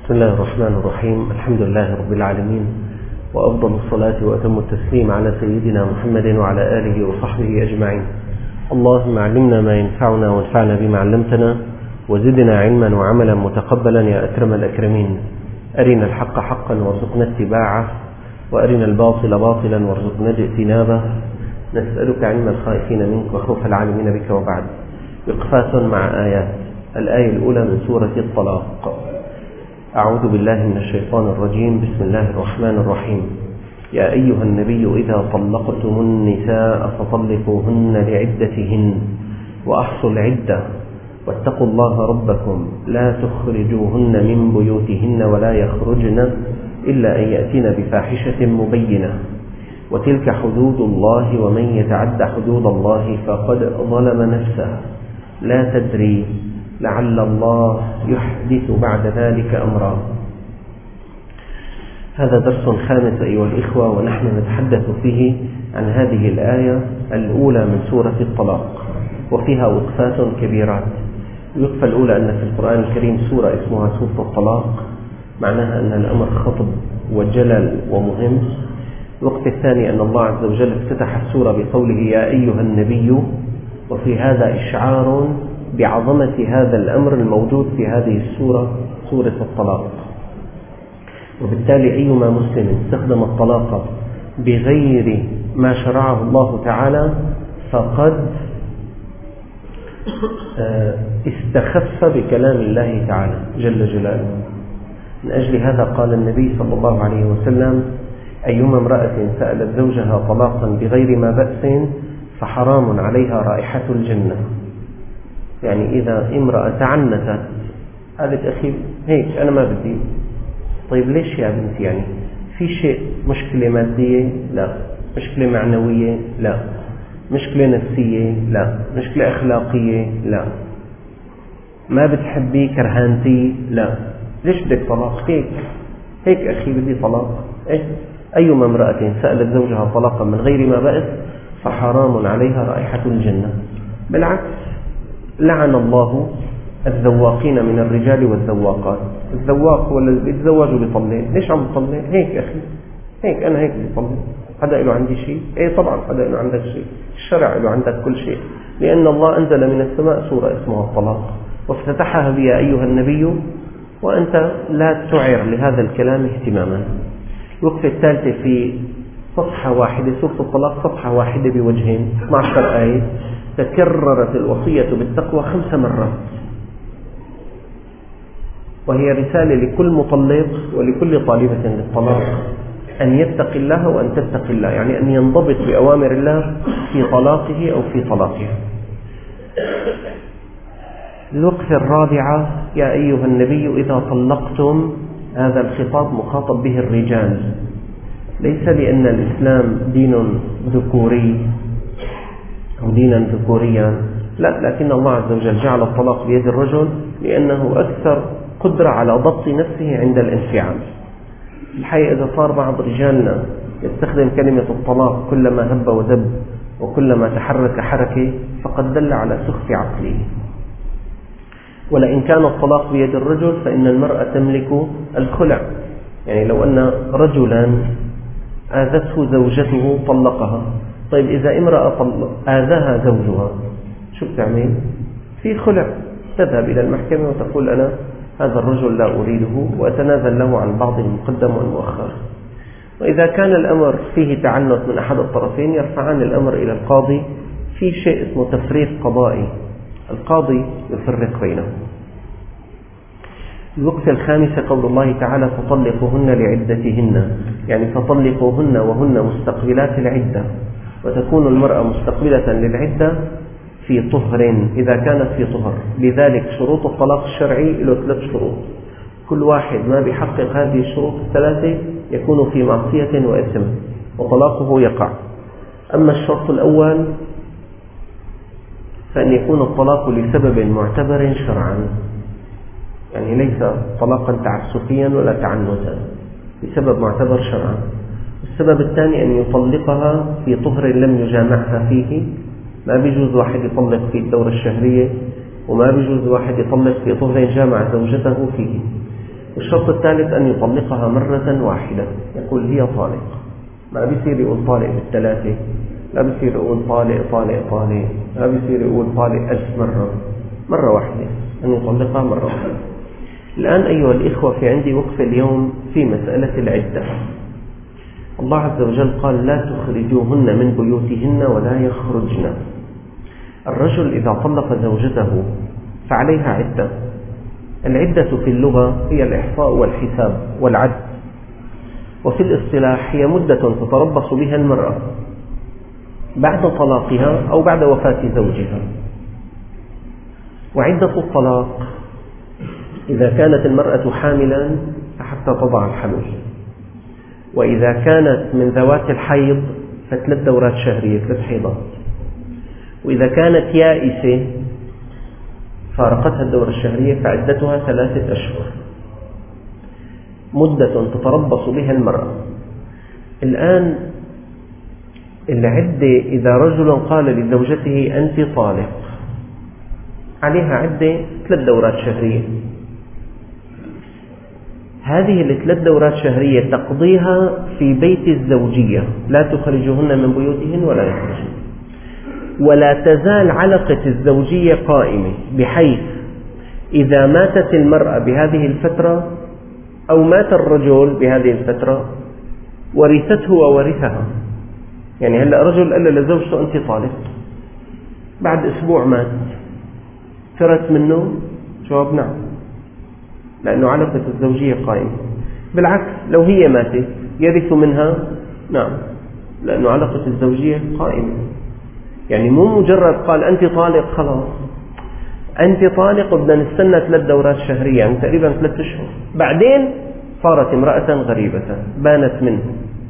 بسم الله الرحمن الرحيم. الحمد لله رب العالمين، وأفضل الصلاة وأتم التسليم على سيدنا محمد وعلى آله وصحبه أجمعين. اللهم علمنا ما ينفعنا وانفعنا بما علمتنا، وزدنا علما وعملا متقبلا يا أكرم الأكرمين. أرنا الحق حقا وارزقنا اتباعه، وأرنا الباطل باطلا وارزقنا اجتنابه. نسألك علم الخائفين منك وخوف العالمين بك. وبعد، وقفات مع آيات. الآية الأولى من سورة الطلاق. أعوذ بالله من الشيطان الرجيم. بسم الله الرحمن الرحيم. يا أيها النبي إذا طلقتم النساء فطلقوهن لعدتهن وأحصوا العدة واتقوا الله ربكم لا تخرجوهن من بيوتهن ولا يخرجن إلا أن يأتين بفاحشة مبينة وتلك حدود الله ومن يتعد حدود الله فقد ظلم نفسه لا تدري لعل الله يحدث بعد ذلك أمرا. هذا درس خامس أيها الإخوة، ونحن نتحدث فيه عن هذه الآية الأولى من سورة الطلاق، وفيها وقفات كبيرات. الوقفة الأولى أن في القرآن الكريم سورة اسمها سورة الطلاق، معناها أن الأمر خطب وجلل ومهم. الوقت الثاني أن الله عز وجل افتتح السورة بقوله يا أيها النبي، وفي هذا إشعار بعظمة هذا الأمر الموجود في هذه السورة، سورة الطلاق. وبالتالي أيما مسلم استخدم الطلاق بغير ما شرعه الله تعالى فقد استخف بكلام الله تعالى جل جلاله. من أجل هذا قال النبي صلى الله عليه وسلم أيما امرأة سألت زوجها طلاقا بغير ما بأس فحرام عليها رائحة الجنة. يعني إذا امرأة تعنتت قالت أخي هيك أنا ما بدي، طيب ليش يا بنتي؟ يعني في شيء مشكلة مادية؟ لا. مشكلة معنوية؟ لا. مشكلة نفسية؟ لا. مشكلة أخلاقية؟ لا. ما بتحبي؟ كرهانتي؟ لا. ليش بدك طلاق؟ هيك أخي بدي طلاق. أيما امرأة سألت زوجها طلاقا من غير ما بأس فحرام عليها رائحة الجنة. بالعكس، لعن الله الذواقين من الرجال والذواقات. الذواق هو الذي بيتزوج وبيطلق. ليش عم بيطلق؟ هيك أخي، هيك أنا هيك بيطلق. حدا له عندي شيء؟ طبعا حدا له عندك شيء. الشرع له عندك كل شيء، لأن الله أنزل من السماء سورة اسمها الطلاق وافتتحها بيا أيها النبي، وأنت لا تعر لهذا الكلام اهتماما. الوقفة الثالثة في صفحة واحدة، سورة الطلاق صفحة واحدة بوجهين، 12 آية، تكررت الوصية بالتقوى 5 مرات، وهي رسالة لكل مطلق ولكل طالبة للطلاق أن يتقي الله وأن تتقي الله، يعني أن ينضبط بأوامر الله في طلاقه أو في طلاقها. الوقفة الرابعة يا أيها النبي إذا طلقتم، هذا الخطاب مخاطب به الرجال، ليس لأن الإسلام دين ذكوري أو دينا ذكوريا، لا، لكن الله عز وجل جعل الطلاق بيد الرجل لأنه أكثر قدرة على ضبط نفسه عند الانفعال. الحقيقة إذا صار بعض رجالنا يستخدم كلمة الطلاق كلما هب ودب وكلما تحرك حركة فقد دل على سخف عقله. ولئن كان الطلاق بيد الرجل فإن المرأة تملك الخلع. يعني لو أن رجلا آذته زوجته طلقها، طيب إذا امرأة آذاها زوجها شو بتعمل؟ في خلع، تذهب إلى المحكمة وتقول أنا هذا الرجل لا أريده وأتنازل له عن بعض المقدم والمؤخر. وإذا كان الأمر فيه تعنت من أحد الطرفين يرفعان الأمر إلى القاضي في شيء اسمه تفريق قضائي، القاضي يفرق بينهم. الوقفة الخامسة قول الله تعالى فطلقوهن لعدتهن، يعني فطلقوهن وهن مستقبلات العدة، وتكون المرأة مستقبلة للعدة في طهر إذا كانت في طهر. لذلك شروط الطلاق الشرعي له 3 شروط، كل واحد ما بيحقق هذه الشروط ال3 يكون في معصية وإثم وطلاقه يقع. أما الشرط الأول فأن يكون الطلاق لسبب معتبر شرعا، يعني ليس طلاقا تعسفيا ولا تعنتا، بسبب معتبر شرعا. السبب الثاني أن يطلقها في طهر لم يجامعها فيه. ما بيجوز واحد يطلق في الدورة الشهرية، وما بيجوز واحد يطلق في طهر جامع زوجته فيه. والشرط الثالث أن يطلقها مرة واحدة، يقول هي طالق، ما بيصير يقول طالق بالثلاثة، لا بيصير يقول طالق طالق طالق، لا بيصير يقول طالق 1000 مرة، مرة واحدة، أن يطلقها مرة واحدة. الآن أيها الإخوة، في عندي وقفة اليوم في مسألة العدة. الله عز وجل قال لا تخرجوهن من بيوتهن ولا يخرجن. الرجل إذا طلق زوجته فعليها عدة. العدة في اللغة هي الإحصاء والحساب والعد، وفي الاصطلاح هي مدة تتربص بها المرأة بعد طلاقها أو بعد وفاة زوجها. وعدة الطلاق إذا كانت المرأة حاملا فحتى تضع الحمل، وإذا كانت من ذوات الحيض ف3 دورات شهرية، 3 حيضات، وإذا كانت يائسة فارقتها الدورة الشهرية فعدتها 3 أشهر، مدة تتربص بها المرأة. الآن العدة إذا رجل قال لزوجته أنت طالق، عليها عدة 3 دورات شهرية. هذه 3 دورات شهرية تقضيها في بيت الزوجية، لا تخرجهن من بيوتهن ولا يخرجن، ولا تزال علقة الزوجية قائمة، بحيث إذا ماتت المرأة بهذه الفترة أو مات الرجل بهذه الفترة ورثته وورثها. يعني هلأ رجل قال لزوجته أنت طالق، بعد أسبوع مات، فرت منه؟ جواب نعم، لأنه علقة الزوجية قائمة. بالعكس لو هي ماتت يرث منها؟ نعم، لأنه علقة الزوجية قائمة. يعني مو مجرد قال أنت طالق خلاص، أنت طالق وبدنا نستنى 3 دورات شهرية، يعني تقريبا 3 أشهر، بعدين صارت امرأة غريبة بانت منه.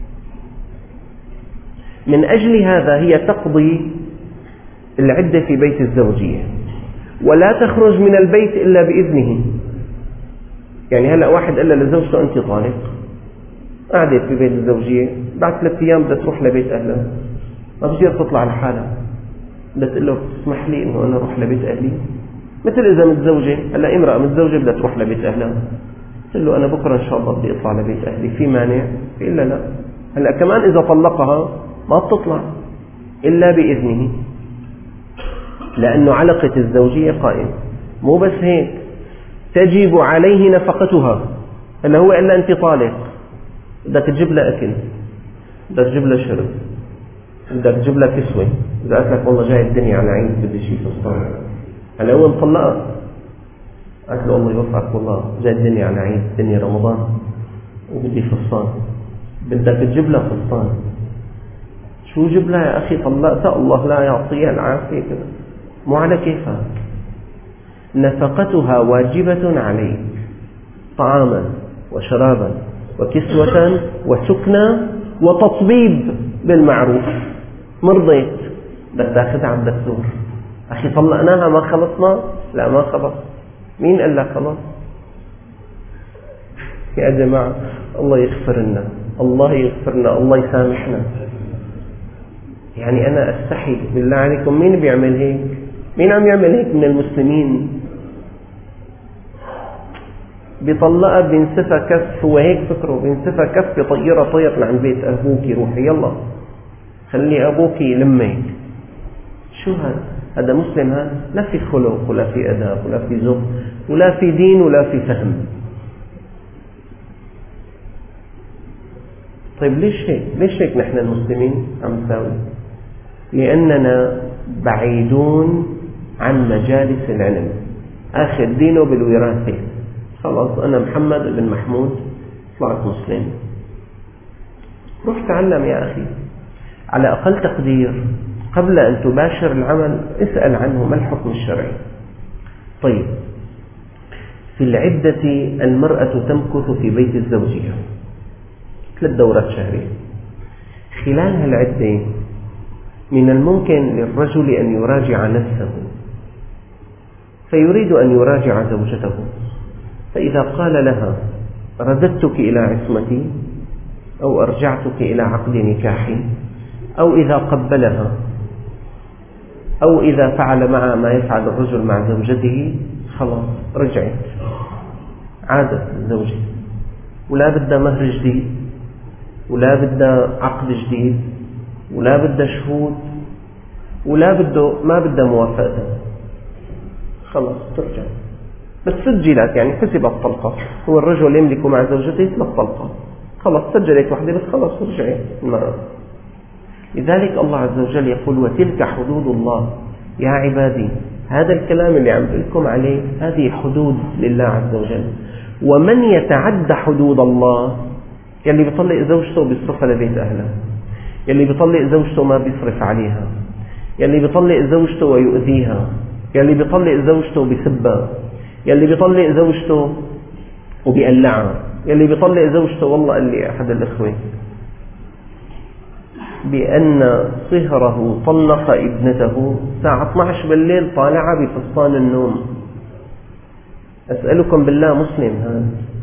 من أجل هذا هي تقضي العدة في بيت الزوجية، ولا تخرج من البيت إلا بإذنه. يعني هلأ واحد قال لزوجته أنت طالق، قعدت في بيت الزوجية، بعد 3 أيام بدها تروح لبيت أهلها، ما بصير تطلع لحالها، بدها تقول له تسمح لي إنه أنا أروح لبيت أهلي. مثل إذا متزوجة، هلأ امرأة متزوجة بدها تروح لبيت أهلها، تقول له أنا بكرة إن شاء الله بدي أطلع لبيت أهلي، في مانع؟ إلا لا. هلأ كمان إذا طلقها ما بتطلع إلا بإذنه، لأنه علقة الزوجية قائمة. مو بس هيك، تجب عليه نفقتها. هلا هو قال لها أنت طالق، بدك تجيب لها أكل، بدك تجيب لها شرب، بدك تجيب لها كسوة. إذا قالت لك والله جاي الدنيا على عيد بدي شيء فستان، هلا هو مطلقها، قالت له الله يوفقك والله جاي الدنيا على عيد، الدنيا رمضان وبدي فستان، بدك تجيب لها فستان. شو جيب لها يا أخي؟ طلقتها، الله لا يعطيها العافية كذا، مو على كيفها. نفقتها واجبة عليك، طعاما وشرابا وكسوة وسكنى وتطبيب بالمعروف. مرضيت بدك تاخذها على الدكتور، أخي طلقناها ما خلصنا؟ لا ما خلص. مين قال لك خلص؟ يا جماعة الله يغفر لنا، الله يغفر لنا، الله يسامحنا. يعني أنا أستحي بالله عليكم، مين بيعمل هيك؟ مين عم يعمل هيك من المسلمين؟ بيطلقها بينسفها كف، هو هيك فكره، بينسفها كف بطيرها طير لعند بيت أبوكي، روحي يلا خلي أبوكي يلمك. شو هذا مسلم؟ هذا لا في خلق ولا في أداب ولا في ذوق ولا في دين ولا في فهم. طيب ليش هيك؟ ليش هيك نحن المسلمين عم نساوي؟ لأننا بعيدون عن مجالس العلم، آخر دينه بالوراثة. خلاص أنا محمد بن محمود طلعت مسلم، روح تعلم يا أخي، على أقل تقدير قبل أن تباشر العمل اسأل عنه ما الحكم الشرعي. طيب في العدة المرأة تمكث في بيت الزوجية 3 دورات شهرية. خلال هالعدة من الممكن للرجل أن يراجع نفسه، فيريد أن يراجع زوجته، فإذا قال لها رددتك إلى عصمتي أو أرجعتك إلى عقد نكاحي، أو إذا قبلها، أو إذا فعل معها ما يفعل الرجل مع زوجته، خلاص رجعت. عادت الزوجة ولا بدها مهر جديد ولا بدها عقد جديد ولا بدها شهود ولا ما بدها موافقة، خلاص ترجع. بس سجلت يعني حسبت طلقة، هو الرجل يملك مع زوجته 3 طلقات، خلاص سجلت واحدة بس خلاص رجعت المرأة. لذلك الله عز وجل يقول وتلك حدود الله يا عبادي. هذا الكلام اللي عم بقولكم عليه هذه حدود لله عز وجل. ومن يتعدى حدود الله، يلي بيطلق زوجته بيصرفها لبيت أهلها، يلي بيطلق زوجته ما بيصرف عليها، يلي بيطلق زوجته ويؤذيها، يلي بيطلق زوجته بسبها، يلي بيطلق زوجته وبيقلعها، يلي بيطلق زوجته. والله قال لي أحد الإخوة بأن صهره طلق ابنته الساعة 12 بالليل طالعها بفستان النوم. أسألكم بالله مسلم هذا؟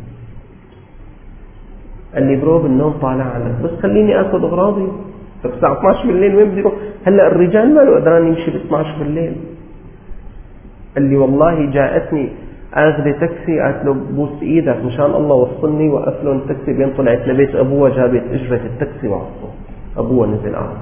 قال لي برو بالنوم طالعها لك، بس خليني أخذ أغراضي. الساعة 12 بالليل وين بدي أروح؟ هلأ الرجال ما له قدران يمشي ب 12 بالليل. قال لي والله جاءتني آخذ تاكسي، قالت له بوس إيدك مشان الله وصلني، وقف له التاكسي بين طلعت لبيت أبوها جابت أجرة التاكسي وعصوا أبوها نزل أعرض.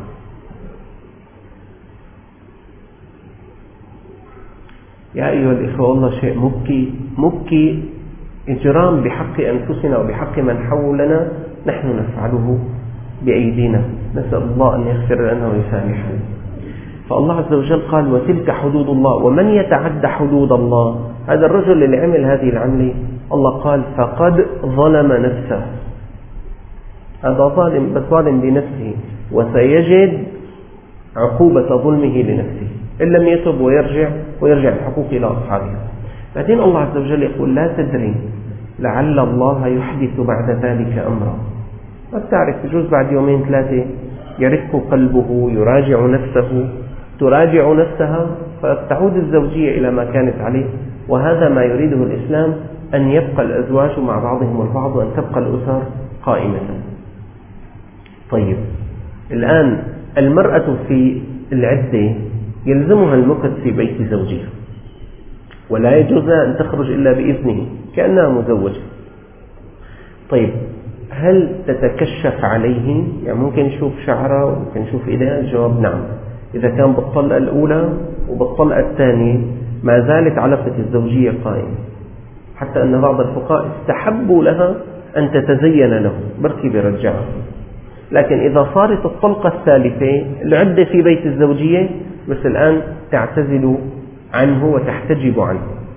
يا أيها الإخوة والله شيء مبكي إجرام بحق أنفسنا وبحق من حولنا نحن نفعله بأيدينا. نسأل الله أن يغفر لنا ويسامحنا. فالله عز وجل قال وتلك حدود الله ومن يتعد حدود الله. هذا الرجل اللي عمل هذه العملة الله قال فقد ظلم نفسه، هذا ظالم، بس ظالم بنفسه، وسيجد عقوبة ظلمه لنفسه إن لم يتب ويرجع الحقوق إلى أصحابها. بعدين الله عز وجل يقول لا تدري لعل الله يحدث بعد ذلك أمرا. ما بتعرف، بجوز بعد 2-3 يوم يرق قلبه، يراجع نفسه، تراجع نفسها، فتعود الزوجية إلى ما كانت عليه. وهذا ما يريده الإسلام، أن يبقى الأزواج مع بعضهم البعض، وأن تبقى الأسر قائمة. طيب الآن المرأة في العدة يلزمها المكث في بيت زوجها، ولا يجوز أن تخرج إلا بإذنه كأنها مزوجة. طيب هل تتكشف عليه؟ يعني ممكن يشوف شعره وممكن يشوف إيديها؟ الجواب نعم. إذا كان بالطلقة الأولى وبالطلقة الثانية ما زالت علاقة الزوجية قائمة، حتى أن بعض الفقهاء استحبوا لها أن تتزين له، بركي برجعها. لكن إذا صارت الطلقة الثالثة العدة في بيت الزوجية، بس الآن تعتزل عنه وتحتجب عنه.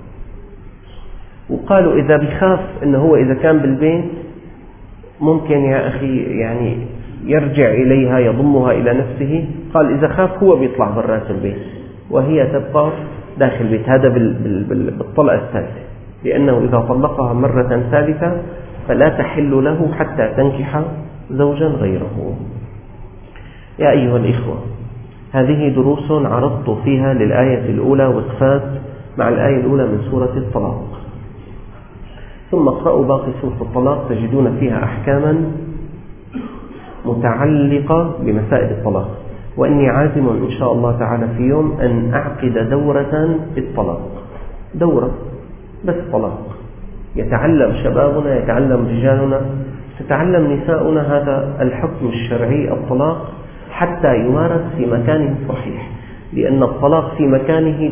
وقالوا إذا بخاف أنه هو إذا كان بالبيت ممكن يا أخي يعني يرجع إليها يضمها إلى نفسه، قال إذا خاف هو بيطلع برات البيت وهي تبقى داخل البيت. هذا بالطلقة الثالثة، لأنه إذا طلقها مرة ثالثة فلا تحل له حتى تنكح زوجا غيره. يا أيها الإخوة، هذه دروس عرضت فيها للآية الأولى وقفات مع الآية الأولى من سورة الطلاق، ثم اقرأوا باقي سورة الطلاق تجدون فيها أحكاما متعلقة بمسائل الطلاق. وإني عازم إن شاء الله تعالى في يوم أن أعقد دورة الطلاق، دورة بس طلاق، يتعلم شبابنا، يتعلم رجالنا، تتعلم نساؤنا هذا الحكم الشرعي الطلاق حتى يمارس في مكانه الصحيح، لأن الطلاق في مكانه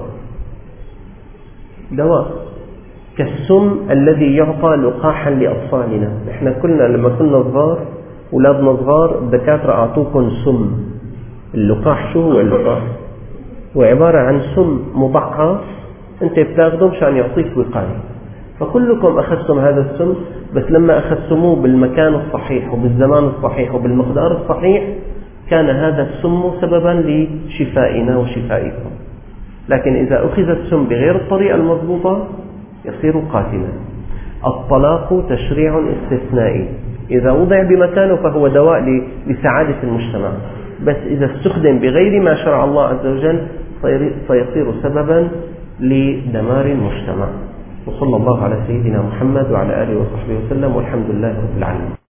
دواء كالسم الذي يعطى لقاحا لأطفالنا. إحنا كلنا لما كنا صغار، أولادنا صغار، الدكاترة أعطوكم سم. اللقاح شو هو اللقاح؟ هو عبارة عن سم مضاعف أنت بتاخده مشان يعطيك وقاية. فكلكم أخذتم هذا السم، بس لما أخذتموه بالمكان الصحيح وبالزمان الصحيح وبالمقدار الصحيح كان هذا السم سببا لشفائنا وشفائكم. لكن إذا أخذ السم بغير الطريقة المضبوطة يصير قاتلا. الطلاق تشريع استثنائي، إذا وضع بمكانه فهو دواء لسعادة المجتمع، بس إذا استخدم بغير ما شرع الله عز وجل سيصير سببا لدمار المجتمع. وصلى الله على سيدنا محمد وعلى آله وصحبه وسلم، والحمد لله رب العالمين.